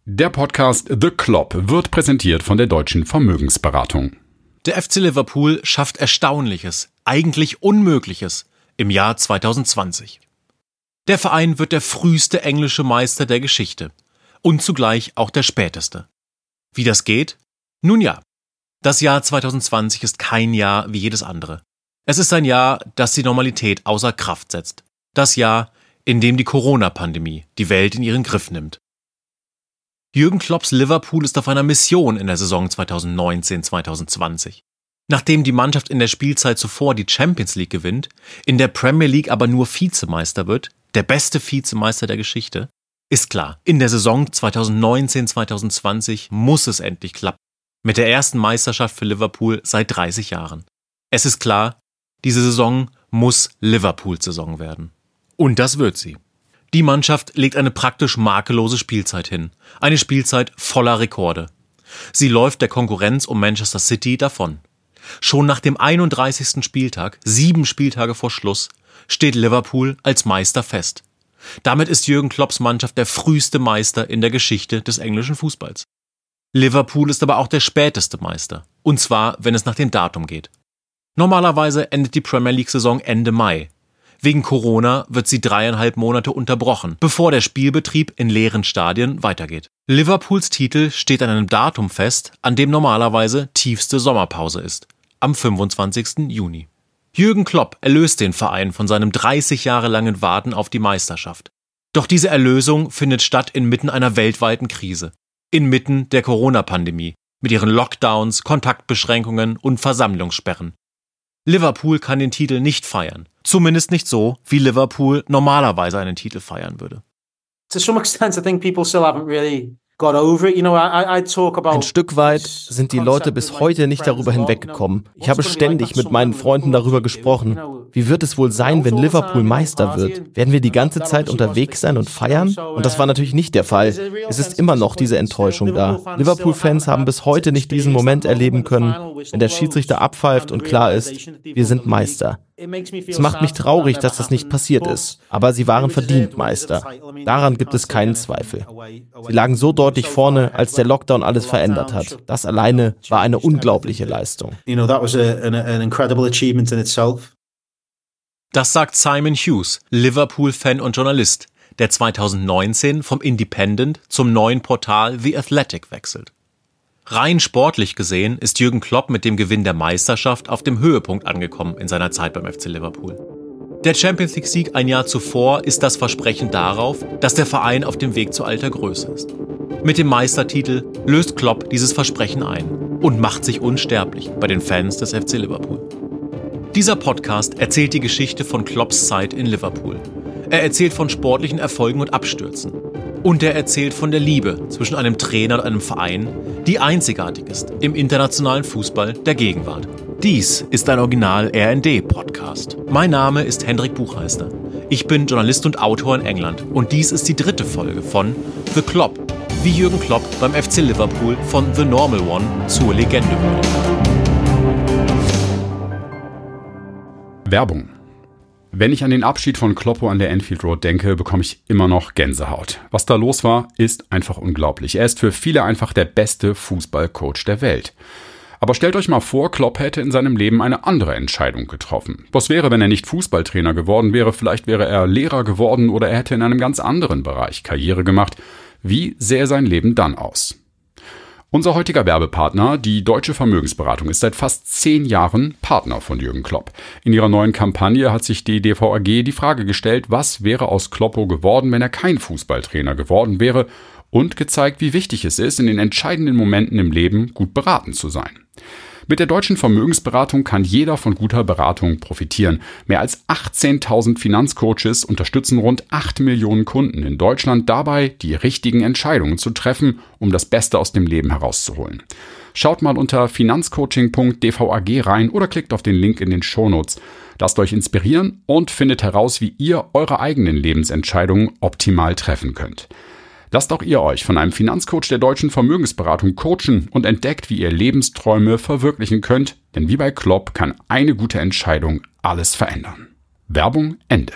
Der Podcast The Klopp wird präsentiert von der Deutschen Vermögensberatung. Der FC Liverpool schafft Erstaunliches, eigentlich Unmögliches im Jahr 2020. Der Verein wird der früheste englische Meister der Geschichte und zugleich auch der späteste. Wie das geht? Nun ja, das Jahr 2020 ist kein Jahr wie jedes andere. Es ist ein Jahr, das die Normalität außer Kraft setzt. Das Jahr, in dem die Corona-Pandemie die Welt in ihren Griff nimmt. Jürgen Klopps Liverpool ist auf einer Mission in der Saison 2019-2020. Nachdem die Mannschaft in der Spielzeit zuvor die Champions League gewinnt, in der Premier League aber nur Vizemeister wird, der beste Vizemeister der Geschichte, ist klar, in der Saison 2019-2020 muss es endlich klappen. Mit der ersten Meisterschaft für Liverpool seit 30 Jahren. Es ist klar, diese Saison muss Liverpool-Saison werden. Und das wird sie. Die Mannschaft legt eine praktisch makellose Spielzeit hin. Eine Spielzeit voller Rekorde. Sie läuft der Konkurrenz um Manchester City davon. Schon nach dem 31. Spieltag, 7 Spieltage vor Schluss, steht Liverpool als Meister fest. Damit ist Jürgen Klopps Mannschaft der früheste Meister in der Geschichte des englischen Fußballs. Liverpool ist aber auch der späteste Meister. Und zwar, wenn es nach dem Datum geht. Normalerweise endet die Premier League-Saison Ende Mai. Wegen Corona wird sie 3,5 Monate unterbrochen, bevor der Spielbetrieb in leeren Stadien weitergeht. Liverpools Titel steht an einem Datum fest, an dem normalerweise tiefste Sommerpause ist. Am 25. Juni. Jürgen Klopp erlöst den Verein von seinem 30 Jahre langen Warten auf die Meisterschaft. Doch diese Erlösung findet statt inmitten einer weltweiten Krise. Inmitten der Corona-Pandemie, mit ihren Lockdowns, Kontaktbeschränkungen und Versammlungssperren. Liverpool kann den Titel nicht feiern. Zumindest nicht so, wie Liverpool normalerweise einen Titel feiern würde. To some extent, I think people still haven't really got over it. I talk about. Ein Stück weit sind die Leute bis heute nicht darüber hinweggekommen. Ich habe ständig mit meinen Freunden darüber gesprochen. Wie wird es wohl sein, wenn Liverpool Meister wird? Werden wir die ganze Zeit unterwegs sein und feiern? Und das war natürlich nicht der Fall. Es ist immer noch diese Enttäuschung da. Liverpool-Fans haben bis heute nicht diesen Moment erleben können, wenn der Schiedsrichter abpfeift und klar ist, wir sind Meister. Es macht mich traurig, dass das nicht passiert ist. Aber sie waren verdient Meister. Daran gibt es keinen Zweifel. Sie lagen so deutlich vorne, als der Lockdown alles verändert hat. Das alleine war eine unglaubliche Leistung. Das sagt Simon Hughes, Liverpool-Fan und Journalist, der 2019 vom Independent zum neuen Portal The Athletic wechselt. Rein sportlich gesehen ist Jürgen Klopp mit dem Gewinn der Meisterschaft auf dem Höhepunkt angekommen in seiner Zeit beim FC Liverpool. Der Champions League-Sieg ein Jahr zuvor ist das Versprechen darauf, dass der Verein auf dem Weg zu alter Größe ist. Mit dem Meistertitel löst Klopp dieses Versprechen ein und macht sich unsterblich bei den Fans des FC Liverpool. Dieser Podcast erzählt die Geschichte von Klopps Zeit in Liverpool. Er erzählt von sportlichen Erfolgen und Abstürzen. Und er erzählt von der Liebe zwischen einem Trainer und einem Verein, die einzigartig ist im internationalen Fußball der Gegenwart. Dies ist ein Original-RND-Podcast. Mein Name ist Hendrik Buchmeister. Ich bin Journalist und Autor in England und dies ist die 3. Folge von The Klopp, wie Jürgen Klopp beim FC Liverpool von The Normal One zur Legende wurde. Werbung. Wenn ich an den Abschied von Kloppo an der Anfield Road denke, bekomme ich immer noch Gänsehaut. Was da los war, ist einfach unglaublich. Er ist für viele einfach der beste Fußballcoach der Welt. Aber stellt euch mal vor, Klopp hätte in seinem Leben eine andere Entscheidung getroffen. Was wäre, wenn er nicht Fußballtrainer geworden wäre? Vielleicht wäre er Lehrer geworden oder er hätte in einem ganz anderen Bereich Karriere gemacht. Wie sähe sein Leben dann aus? Unser heutiger Werbepartner, die Deutsche Vermögensberatung, ist seit fast 10 Jahren Partner von Jürgen Klopp. In ihrer neuen Kampagne hat sich die DVAG die Frage gestellt, was wäre aus Kloppo geworden, wenn er kein Fußballtrainer geworden wäre, und gezeigt, wie wichtig es ist, in den entscheidenden Momenten im Leben gut beraten zu sein. Mit der Deutschen Vermögensberatung kann jeder von guter Beratung profitieren. Mehr als 18.000 Finanzcoaches unterstützen rund 8 Millionen Kunden in Deutschland dabei, die richtigen Entscheidungen zu treffen, um das Beste aus dem Leben herauszuholen. Schaut mal unter finanzcoaching.dvag rein oder klickt auf den Link in den Shownotes. Lasst euch inspirieren und findet heraus, wie ihr eure eigenen Lebensentscheidungen optimal treffen könnt. Lasst auch ihr euch von einem Finanzcoach der Deutschen Vermögensberatung coachen und entdeckt, wie ihr Lebensträume verwirklichen könnt, denn wie bei Klopp kann eine gute Entscheidung alles verändern. Werbung Ende.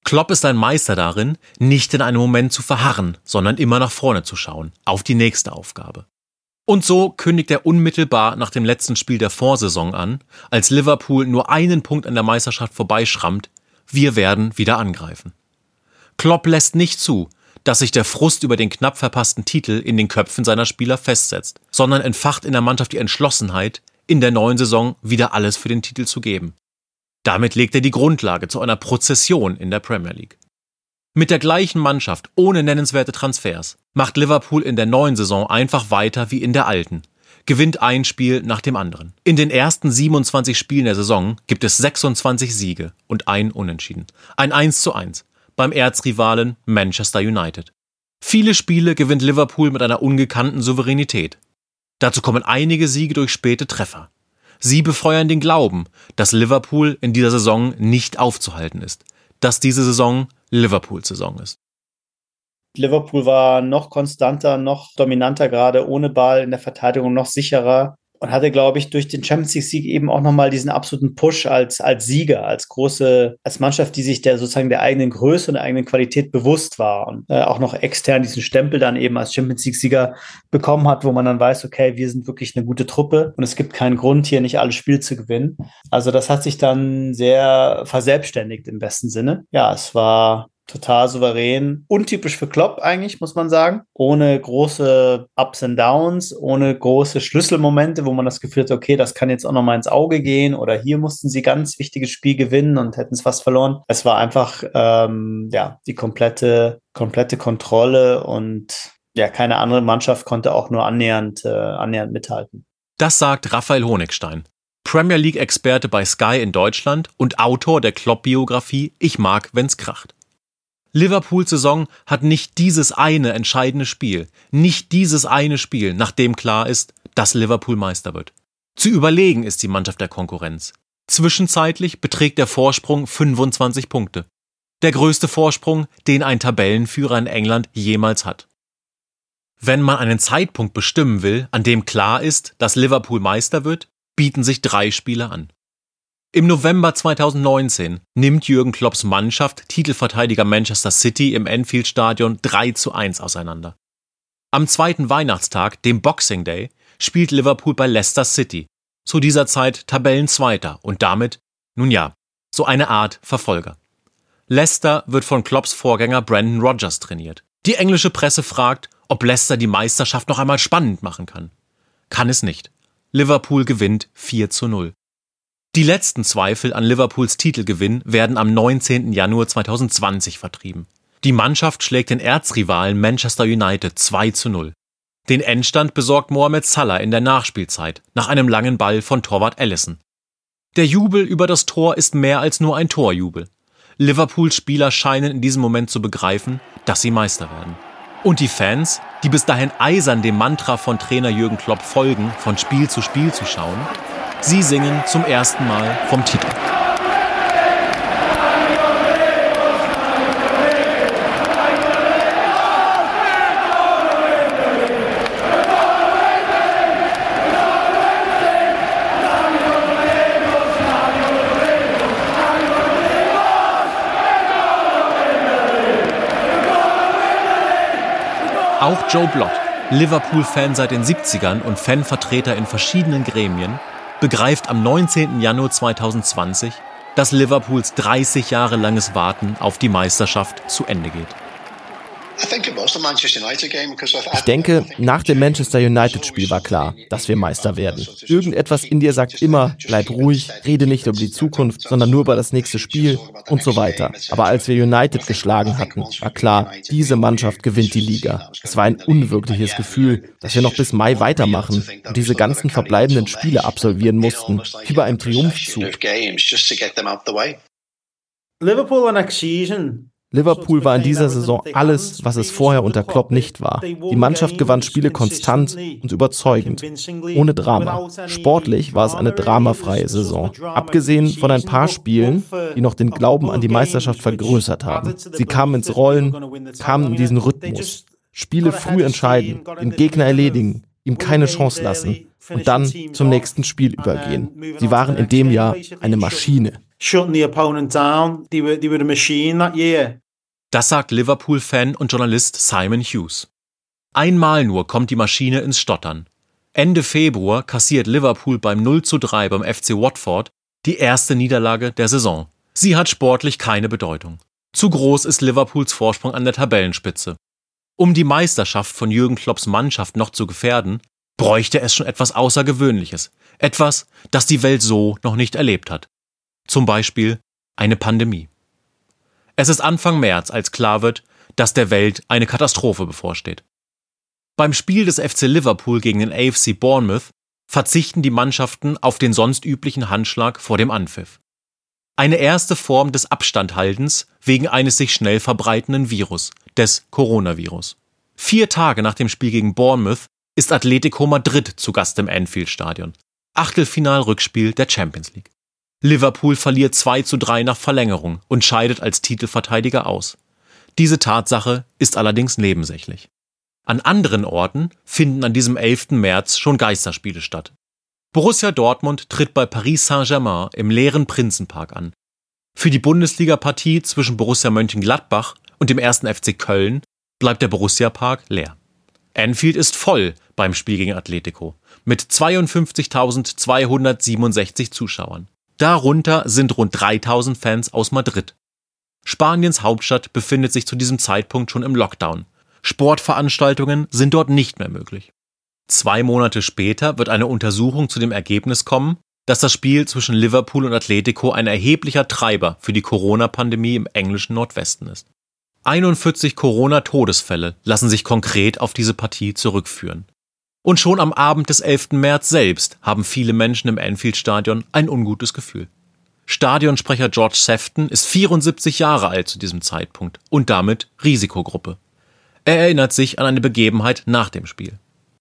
Klopp ist ein Meister darin, nicht in einem Moment zu verharren, sondern immer nach vorne zu schauen, auf die nächste Aufgabe. Und so kündigt er unmittelbar nach dem letzten Spiel der Vorsaison an, als Liverpool nur einen Punkt an der Meisterschaft vorbeischrammt: wir werden wieder angreifen. Klopp lässt nicht zu, dass sich der Frust über den knapp verpassten Titel in den Köpfen seiner Spieler festsetzt, sondern entfacht in der Mannschaft die Entschlossenheit, in der neuen Saison wieder alles für den Titel zu geben. Damit legt er die Grundlage zu einer Prozession in der Premier League. Mit der gleichen Mannschaft, ohne nennenswerte Transfers, macht Liverpool in der neuen Saison einfach weiter wie in der alten, gewinnt ein Spiel nach dem anderen. In den ersten 27 Spielen der Saison gibt es 26 Siege und ein Unentschieden, ein 1:1 beim Erzrivalen Manchester United. Viele Spiele gewinnt Liverpool mit einer ungekannten Souveränität. Dazu kommen einige Siege durch späte Treffer. Sie befeuern den Glauben, dass Liverpool in dieser Saison nicht aufzuhalten ist, dass diese Saison Liverpools Saison ist. Liverpool war noch konstanter, noch dominanter gerade ohne Ball in der Verteidigung, noch sicherer und hatte, glaube ich, durch den Champions-League-Sieg eben auch nochmal diesen absoluten Push als Sieger, als Mannschaft, die sich der eigenen Größe und der eigenen Qualität bewusst war und auch noch extern diesen Stempel dann eben als Champions-League-Sieger bekommen hat, wo man dann weiß, okay, wir sind wirklich eine gute Truppe und es gibt keinen Grund, hier nicht alle Spiele zu gewinnen. Also das hat sich dann sehr verselbstständigt im besten Sinne. Ja, es war total souverän, untypisch für Klopp eigentlich, muss man sagen. Ohne große Ups and Downs, ohne große Schlüsselmomente, wo man das Gefühl hat, okay, das kann jetzt auch nochmal ins Auge gehen oder hier mussten sie ganz wichtiges Spiel gewinnen und hätten es fast verloren. Es war einfach die komplette Kontrolle und ja, keine andere Mannschaft konnte auch nur annähernd mithalten. Das sagt Raphael Honigstein, Premier League-Experte bei Sky in Deutschland und Autor der Klopp-Biografie Ich mag, wenn's kracht. Liverpools Saison hat nicht dieses eine entscheidende Spiel, nachdem klar ist, dass Liverpool Meister wird. Zu überlegen ist die Mannschaft der Konkurrenz. Zwischenzeitlich beträgt der Vorsprung 25 Punkte. Der größte Vorsprung, den ein Tabellenführer in England jemals hat. Wenn man einen Zeitpunkt bestimmen will, an dem klar ist, dass Liverpool Meister wird, bieten sich 3 Spiele an. Im November 2019 nimmt Jürgen Klopps Mannschaft Titelverteidiger Manchester City im Anfield-Stadion 3:1 auseinander. Am zweiten Weihnachtstag, dem Boxing Day, spielt Liverpool bei Leicester City, zu dieser Zeit Tabellenzweiter und damit, so eine Art Verfolger. Leicester wird von Klopps Vorgänger Brendan Rodgers trainiert. Die englische Presse fragt, ob Leicester die Meisterschaft noch einmal spannend machen kann. Kann es nicht. Liverpool gewinnt 4:0. Die letzten Zweifel an Liverpools Titelgewinn werden am 19. Januar 2020 vertrieben. Die Mannschaft schlägt den Erzrivalen Manchester United 2:0. Den Endstand besorgt Mohamed Salah in der Nachspielzeit nach einem langen Ball von Torwart Alisson. Der Jubel über das Tor ist mehr als nur ein Torjubel. Liverpools Spieler scheinen in diesem Moment zu begreifen, dass sie Meister werden. Und die Fans, die bis dahin eisern dem Mantra von Trainer Jürgen Klopp folgen, von Spiel zu schauen, sie singen zum ersten Mal vom Titel. Auch Joe Blott, Liverpool-Fan seit den 70ern und Fanvertreter in verschiedenen Gremien, begreift am 19. Januar 2020, dass Liverpools 30 Jahre langes Warten auf die Meisterschaft zu Ende geht. Ich denke, nach dem Manchester United-Spiel war klar, dass wir Meister werden. Irgendetwas in dir sagt immer, bleib ruhig, rede nicht über die Zukunft, sondern nur über das nächste Spiel und so weiter. Aber als wir United geschlagen hatten, war klar, diese Mannschaft gewinnt die Liga. Es war ein unwirkliches Gefühl, dass wir noch bis Mai weitermachen und diese ganzen verbleibenden Spiele absolvieren mussten, wie bei einem Triumphzug. Liverpool war in dieser Saison alles, was es vorher unter Klopp nicht war. Die Mannschaft gewann Spiele konstant und überzeugend, ohne Drama. Sportlich war es eine dramafreie Saison. Abgesehen von ein paar Spielen, die noch den Glauben an die Meisterschaft vergrößert haben. Sie kamen ins Rollen, kamen in diesen Rhythmus. Spiele früh entscheiden, den Gegner erledigen, ihm keine Chance lassen und dann zum nächsten Spiel übergehen. Sie waren in dem Jahr eine Maschine. shutting the opponent down. They were a machine that year. Das sagt Liverpool-Fan und Journalist Simon Hughes. Einmal nur kommt die Maschine ins Stottern. Ende Februar kassiert Liverpool beim 0:3 beim FC Watford die erste Niederlage der Saison. Sie hat sportlich keine Bedeutung. Zu groß ist Liverpools Vorsprung an der Tabellenspitze. Um die Meisterschaft von Jürgen Klopps Mannschaft noch zu gefährden, bräuchte es schon etwas Außergewöhnliches. Etwas, das die Welt so noch nicht erlebt hat. Zum Beispiel eine Pandemie. Es ist Anfang März, als klar wird, dass der Welt eine Katastrophe bevorsteht. Beim Spiel des FC Liverpool gegen den AFC Bournemouth verzichten die Mannschaften auf den sonst üblichen Handschlag vor dem Anpfiff. Eine erste Form des Abstandhaltens wegen eines sich schnell verbreitenden Virus, des Coronavirus. 4 Tage nach dem Spiel gegen Bournemouth ist Atletico Madrid zu Gast im Anfield-Stadion. Achtelfinal-Rückspiel der Champions League. Liverpool verliert 2:3 nach Verlängerung und scheidet als Titelverteidiger aus. Diese Tatsache ist allerdings nebensächlich. An anderen Orten finden an diesem 11. März schon Geisterspiele statt. Borussia Dortmund tritt bei Paris Saint-Germain im leeren Prinzenpark an. Für die Bundesliga-Partie zwischen Borussia Mönchengladbach und dem 1. FC Köln bleibt der Borussia-Park leer. Anfield ist voll beim Spiel gegen Atletico mit 52.267 Zuschauern. Darunter sind rund 3.000 Fans aus Madrid. Spaniens Hauptstadt befindet sich zu diesem Zeitpunkt schon im Lockdown. Sportveranstaltungen sind dort nicht mehr möglich. 2 Monate später wird eine Untersuchung zu dem Ergebnis kommen, dass das Spiel zwischen Liverpool und Atletico ein erheblicher Treiber für die Corona-Pandemie im englischen Nordwesten ist. 41 Corona-Todesfälle lassen sich konkret auf diese Partie zurückführen. Und schon am Abend des 11. März selbst haben viele Menschen im Anfield-Stadion ein ungutes Gefühl. Stadionsprecher George Sefton ist 74 Jahre alt zu diesem Zeitpunkt und damit Risikogruppe. Er erinnert sich an eine Begebenheit nach dem Spiel.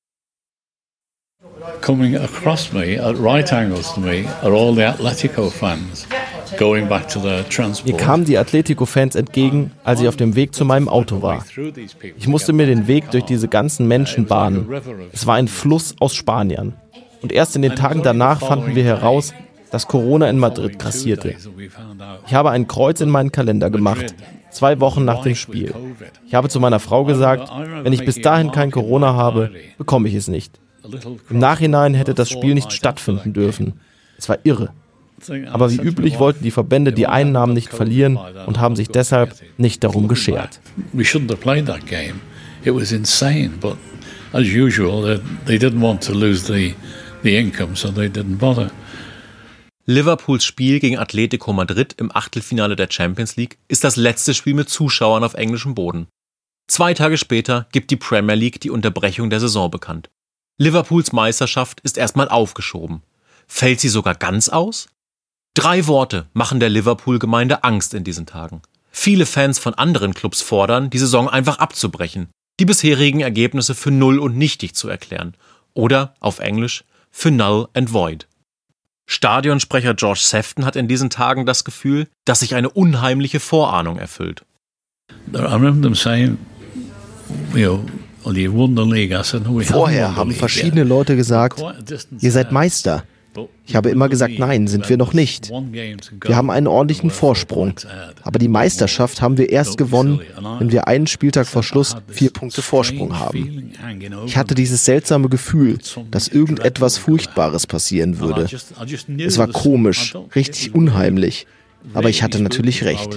Coming across me at right angles to me are all the Atletico fans going back to their transport. Mir kamen die Atletico-Fans entgegen, als ich auf dem Weg zu meinem Auto war. Ich musste mir den Weg durch diese ganzen Menschen bahnen. Es war ein Fluss aus Spaniern. Und erst in den Tagen danach fanden wir heraus, dass Corona in Madrid grassierte. Ich habe ein Kreuz in meinen Kalender gemacht, 2 Wochen nach dem Spiel. Ich habe zu meiner Frau gesagt, wenn ich bis dahin kein Corona habe, bekomme ich es nicht. Im Nachhinein hätte das Spiel nicht stattfinden dürfen. Es war irre. Aber wie üblich wollten die Verbände die Einnahmen nicht verlieren und haben sich deshalb nicht darum geschert. We shouldn't have played that game. It was insane, but as usual, they didn't want to lose the income, so they didn't bother. Liverpools Spiel gegen Atletico Madrid im Achtelfinale der Champions League ist das letzte Spiel mit Zuschauern auf englischem Boden. 2 Tage später gibt die Premier League die Unterbrechung der Saison bekannt. Liverpools Meisterschaft ist erstmal aufgeschoben. Fällt sie sogar ganz aus? 3 Worte machen der Liverpool-Gemeinde Angst in diesen Tagen. Viele Fans von anderen Clubs fordern, die Saison einfach abzubrechen, die bisherigen Ergebnisse für null und nichtig zu erklären. Oder, auf Englisch, für null and void. Stadionsprecher George Sefton hat in diesen Tagen das Gefühl, dass sich eine unheimliche Vorahnung erfüllt. Vorher haben verschiedene Leute gesagt, ihr seid Meister. Ich habe immer gesagt, nein, sind wir noch nicht. Wir haben einen ordentlichen Vorsprung. Aber die Meisterschaft haben wir erst gewonnen, wenn wir einen Spieltag vor Schluss 4 Punkte Vorsprung haben. Ich hatte dieses seltsame Gefühl, dass irgendetwas Furchtbares passieren würde. Es war komisch, richtig unheimlich. Aber ich hatte natürlich recht.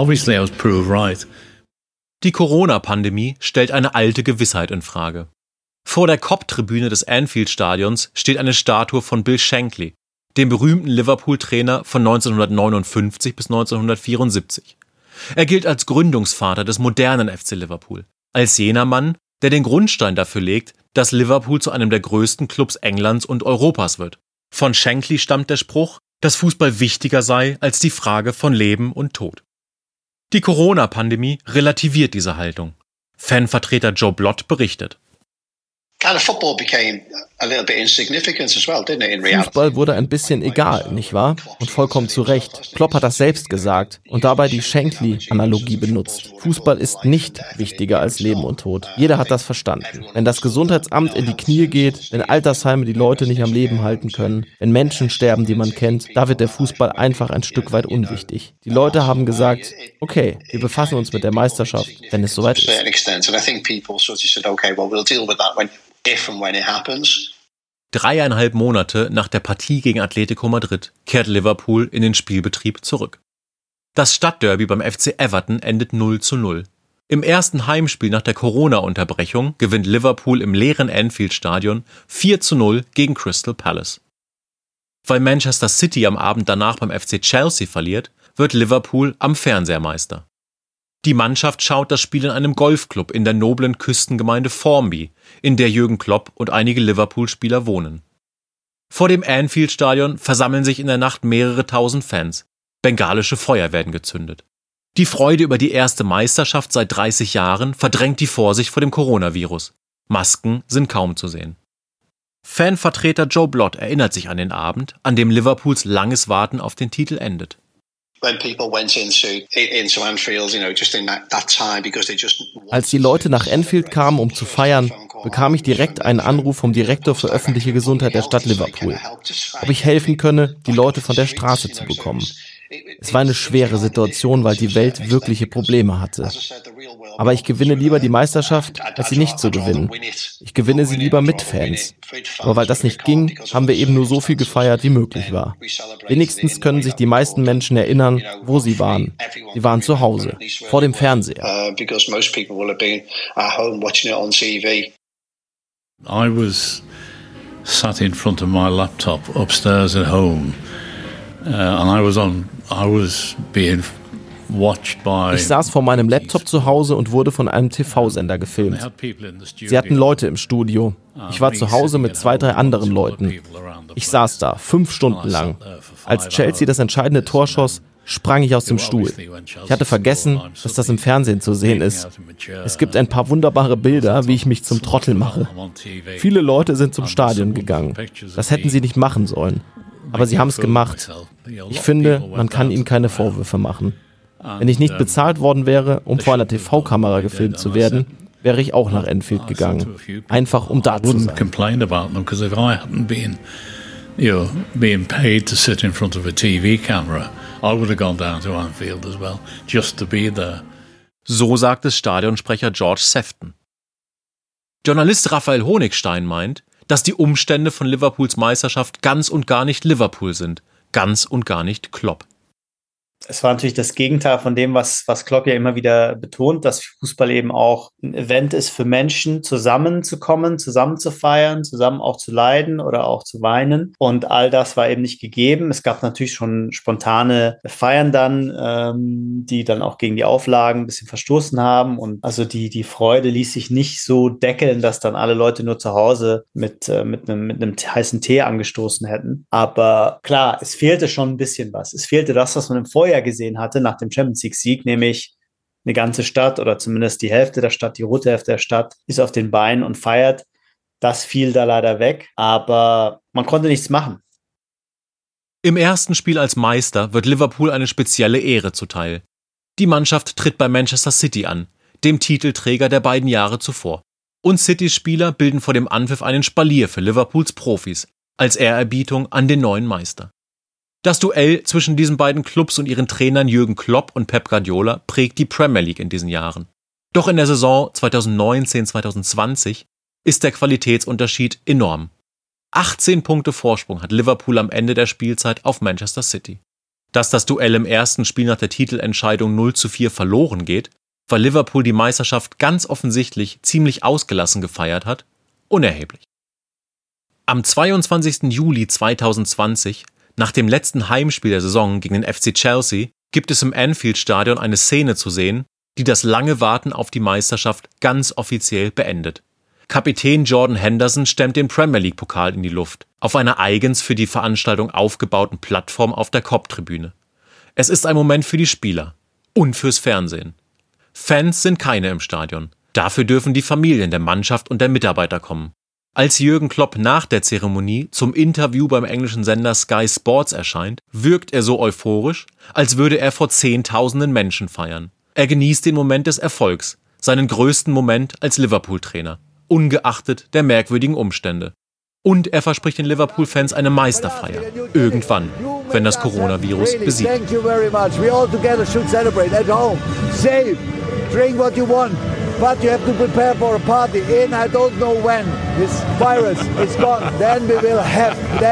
Die Corona-Pandemie stellt eine alte Gewissheit in Frage. Vor der Kop-Tribüne des Anfield-Stadions steht eine Statue von Bill Shankly, dem berühmten Liverpool-Trainer von 1959 bis 1974. Er gilt als Gründungsvater des modernen FC Liverpool, als jener Mann, der den Grundstein dafür legt, dass Liverpool zu einem der größten Clubs Englands und Europas wird. Von Shankly stammt der Spruch, dass Fußball wichtiger sei als die Frage von Leben und Tod. Die Corona-Pandemie relativiert diese Haltung. Fanvertreter Joe Blott berichtet. Fußball wurde ein bisschen egal, nicht wahr? Und vollkommen zu Recht. Klopp hat das selbst gesagt und dabei die Shankly-Analogie benutzt. Fußball ist nicht wichtiger als Leben und Tod. Jeder hat das verstanden. Wenn das Gesundheitsamt in die Knie geht, wenn Altersheime die Leute nicht am Leben halten können, wenn Menschen sterben, die man kennt, da wird der Fußball einfach ein Stück weit unwichtig. Die Leute haben gesagt, okay, wir befassen uns mit der Meisterschaft, wenn es soweit ist. 3,5 Monate nach der Partie gegen Atletico Madrid kehrt Liverpool in den Spielbetrieb zurück. Das Stadtderby beim FC Everton endet 0:0. Im ersten Heimspiel nach der Corona-Unterbrechung gewinnt Liverpool im leeren Anfield-Stadion 4:0 gegen Crystal Palace. Weil Manchester City am Abend danach beim FC Chelsea verliert, wird Liverpool am Fernseher Meister. Die Mannschaft schaut das Spiel in einem Golfclub in der noblen Küstengemeinde Formby, in der Jürgen Klopp und einige Liverpool-Spieler wohnen. Vor dem Anfield-Stadion versammeln sich in der Nacht mehrere tausend Fans. Bengalische Feuer werden gezündet. Die Freude über die erste Meisterschaft seit 30 Jahren verdrängt die Vorsicht vor dem Coronavirus. Masken sind kaum zu sehen. Fanvertreter Joe Blott erinnert sich an den Abend, an dem Liverpools langes Warten auf den Titel endet. Als die Leute nach Anfield kamen, um zu feiern, bekam ich direkt einen Anruf vom Direktor für öffentliche Gesundheit der Stadt Liverpool, ob ich helfen könne, die Leute von der Straße zu bekommen. Es war eine schwere Situation, weil die Welt wirkliche Probleme hatte. Aber ich gewinne lieber die Meisterschaft, als sie nicht zu gewinnen. Ich gewinne sie lieber mit Fans. Aber weil das nicht ging, haben wir eben nur so viel gefeiert, wie möglich war. Wenigstens können sich die meisten Menschen erinnern, wo sie waren. Sie waren zu Hause, vor dem Fernseher. I was sat in front of my laptop upstairs at home, and I was being watched by. Ich saß vor meinem Laptop zu Hause und wurde von einem TV-Sender gefilmt. Sie hatten Leute im Studio. Ich war zu Hause mit 2, 3 anderen Leuten. Ich saß da 5 Stunden lang. Als Chelsea das entscheidende Tor schoss, sprang ich aus dem Stuhl. Ich hatte vergessen, dass das im Fernsehen zu sehen ist. Es gibt ein paar wunderbare Bilder, wie ich mich zum Trottel mache. Viele Leute sind zum Stadion gegangen. Das hätten sie nicht machen sollen. Aber sie haben es gemacht. Ich finde, man kann ihnen keine Vorwürfe machen. Wenn ich nicht bezahlt worden wäre, um vor einer TV-Kamera gefilmt zu werden, wäre ich auch nach Anfield gegangen. Einfach um da zu sein. Being paid to sit in front of a TV camera, I would have gone down to Anfield as well, just to be there. So sagt es Stadionsprecher George Sefton. Journalist Raphael Honigstein meint, dass die Umstände von Liverpools Meisterschaft ganz und gar nicht Liverpool sind, ganz und gar nicht Klopp. Es war natürlich das Gegenteil von dem, was Klopp ja immer wieder betont, dass Fußball eben auch ein Event ist für Menschen, zusammenzukommen, zusammen zu feiern, zusammen auch zu leiden oder auch zu weinen. Und all das war eben nicht gegeben. Es gab natürlich schon spontane Feiern dann, die dann auch gegen die Auflagen ein bisschen verstoßen haben. Und also die Freude ließ sich nicht so deckeln, dass dann alle Leute nur zu Hause mit einem heißen Tee angestoßen hätten. Aber klar, es fehlte schon ein bisschen was. Es fehlte das, was man im Vorjahr gesehen hatte nach dem Champions League Sieg, nämlich eine ganze Stadt oder zumindest die Hälfte der Stadt, die rote Hälfte der Stadt ist auf den Beinen und feiert. Das fiel da leider weg, aber man konnte nichts machen. Im ersten Spiel als Meister wird Liverpool eine spezielle Ehre zuteil. Die Mannschaft tritt bei Manchester City an, dem Titelträger der beiden Jahre zuvor. Und Citys Spieler bilden vor dem Anpfiff einen Spalier für Liverpools Profis, als Ehrerbietung an den neuen Meister. Das Duell zwischen diesen beiden Clubs und ihren Trainern Jürgen Klopp und Pep Guardiola prägt die Premier League in diesen Jahren. Doch in der Saison 2019/2020 ist der Qualitätsunterschied enorm. 18 Punkte Vorsprung hat Liverpool am Ende der Spielzeit auf Manchester City. Dass das Duell im ersten Spiel nach der Titelentscheidung 0:4 verloren geht, weil Liverpool die Meisterschaft ganz offensichtlich ziemlich ausgelassen gefeiert hat, unerheblich. Am 22. Juli 2020 nach dem letzten Heimspiel der Saison gegen den FC Chelsea gibt es im Anfield-Stadion eine Szene zu sehen, die das lange Warten auf die Meisterschaft ganz offiziell beendet. Kapitän Jordan Henderson stemmt den Premier-League-Pokal in die Luft, auf einer eigens für die Veranstaltung aufgebauten Plattform auf der Kop-Tribüne. Es ist ein Moment für die Spieler und fürs Fernsehen. Fans sind keine im Stadion. Dafür dürfen die Familien der Mannschaft und der Mitarbeiter kommen. Als Jürgen Klopp nach der Zeremonie zum Interview beim englischen Sender Sky Sports erscheint, wirkt er so euphorisch, als würde er vor Zehntausenden Menschen feiern. Er genießt den Moment des Erfolgs, seinen größten Moment als Liverpool-Trainer, ungeachtet der merkwürdigen Umstände. Und er verspricht den Liverpool-Fans eine Meisterfeier, irgendwann, wenn das Coronavirus besiegt. Thank you very much. We all together should celebrate at home. Safe. Drink what you want. But you have to prepare for a party in I don't know when. This virus is gone. Then we will have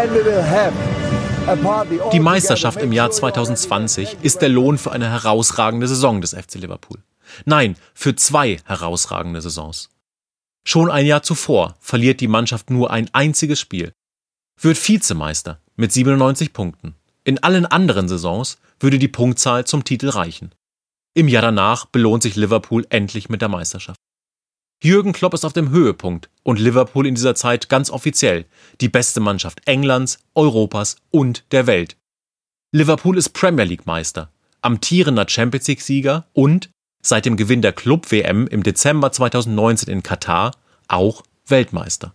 a party. Die Meisterschaft im Jahr 2020 ist der Lohn für eine herausragende Saison des FC Liverpool. Nein, für 2 herausragende Saisons. Schon ein Jahr zuvor verliert die Mannschaft nur ein einziges Spiel, wird Vizemeister mit 97 Punkten. In allen anderen Saisons würde die Punktzahl zum Titel reichen. Im Jahr danach belohnt sich Liverpool endlich mit der Meisterschaft. Jürgen Klopp ist auf dem Höhepunkt und Liverpool in dieser Zeit ganz offiziell die beste Mannschaft Englands, Europas und der Welt. Liverpool ist Premier League Meister, amtierender Champions League Sieger und seit dem Gewinn der Club-WM im Dezember 2019 in Katar auch Weltmeister.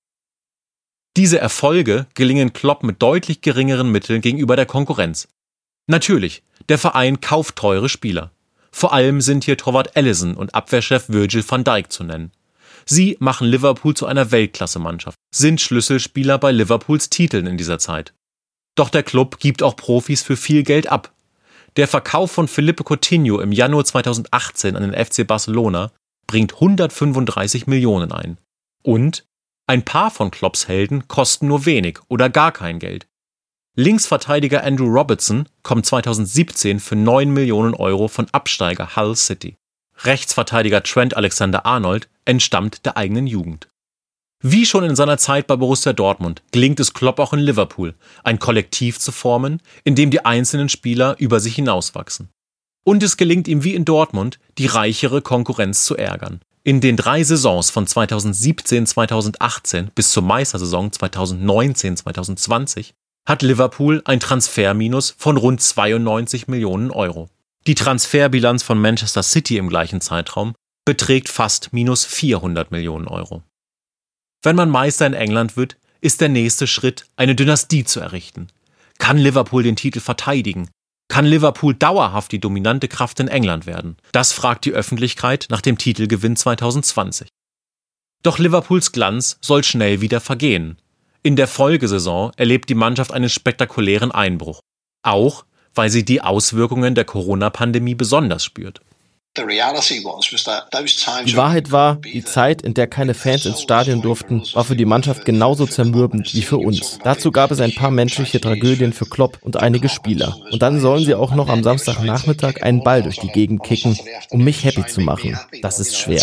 Diese Erfolge gelingen Klopp mit deutlich geringeren Mitteln gegenüber der Konkurrenz. Natürlich, der Verein kauft teure Spieler. Vor allem sind hier Torwart Alisson und Abwehrchef Virgil van Dijk zu nennen. Sie machen Liverpool zu einer Weltklasse-Mannschaft, sind Schlüsselspieler bei Liverpools Titeln in dieser Zeit. Doch der Club gibt auch Profis für viel Geld ab. Der Verkauf von Philippe Coutinho im Januar 2018 an den FC Barcelona bringt 135 Millionen ein. Und ein paar von Klopps Helden kosten nur wenig oder gar kein Geld. Linksverteidiger Andrew Robertson kommt 2017 für 9 Millionen Euro von Absteiger Hull City. Rechtsverteidiger Trent Alexander-Arnold entstammt der eigenen Jugend. Wie schon in seiner Zeit bei Borussia Dortmund gelingt es Klopp auch in Liverpool, ein Kollektiv zu formen, in dem die einzelnen Spieler über sich hinauswachsen. Und es gelingt ihm wie in Dortmund, die reichere Konkurrenz zu ärgern. In den 3 Saisons von 2017-2018 bis zur Meistersaison 2019-2020 hat Liverpool ein Transferminus von rund 92 Millionen Euro. Die Transferbilanz von Manchester City im gleichen Zeitraum beträgt fast minus 400 Millionen Euro. Wenn man Meister in England wird, ist der nächste Schritt, eine Dynastie zu errichten. Kann Liverpool den Titel verteidigen? Kann Liverpool dauerhaft die dominante Kraft in England werden? Das fragt die Öffentlichkeit nach dem Titelgewinn 2020. Doch Liverpools Glanz soll schnell wieder vergehen. In der Folgesaison erlebt die Mannschaft einen spektakulären Einbruch. Auch, weil sie die Auswirkungen der Corona-Pandemie besonders spürt. Die Wahrheit war, die Zeit, in der keine Fans ins Stadion durften, war für die Mannschaft genauso zermürbend wie für uns. Dazu gab es ein paar menschliche Tragödien für Klopp und einige Spieler. Und dann sollen sie auch noch am Samstagnachmittag einen Ball durch die Gegend kicken, um mich happy zu machen. Das ist schwer.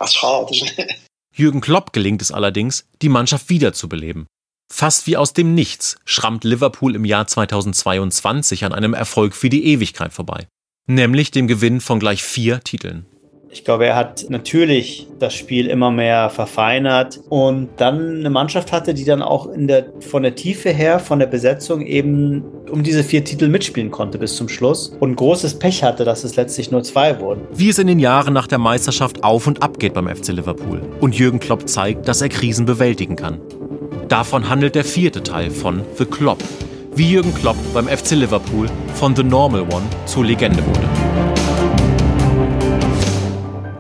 Jürgen Klopp gelingt es allerdings, die Mannschaft wiederzubeleben. Fast wie aus dem Nichts schrammt Liverpool im Jahr 2022 an einem Erfolg für die Ewigkeit vorbei. Nämlich dem Gewinn von gleich 4 Titeln. Ich glaube, er hat natürlich das Spiel immer mehr verfeinert und dann eine Mannschaft hatte, die dann auch von der Tiefe her, von der Besetzung eben um diese 4 Titel mitspielen konnte bis zum Schluss und großes Pech hatte, dass es letztlich nur 2 wurden. Wie es in den Jahren nach der Meisterschaft auf und ab geht beim FC Liverpool und Jürgen Klopp zeigt, dass er Krisen bewältigen kann. Davon handelt der 4. Teil von The Klopp. Wie Jürgen Klopp beim FC Liverpool von The Normal One zur Legende wurde.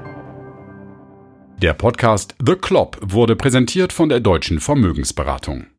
Der Podcast The Klopp wurde präsentiert von der Deutschen Vermögensberatung.